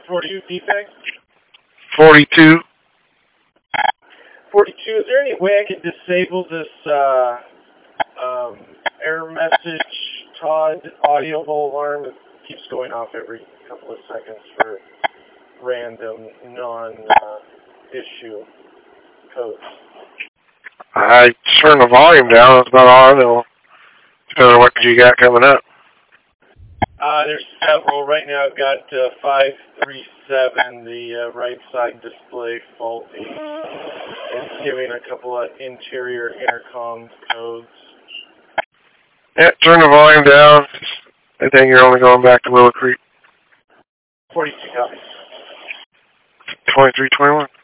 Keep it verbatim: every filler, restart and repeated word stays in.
forty-two, D P E G? forty-two. forty-two, is there any way I can disable this uh, um, error message Todd audio hole alarm? It keeps going off every couple of seconds for random non-issue uh, codes. I turn the volume down. That's about all I know. Depends on what you got coming up. Uh, there's several. Right now I've got uh, five three seven, the uh, right side display faulty. It's giving a couple of interior intercom codes. Yeah, turn the volume down. I think you're only going back to Willow Creek. forty-two copies. twenty-three twenty-one.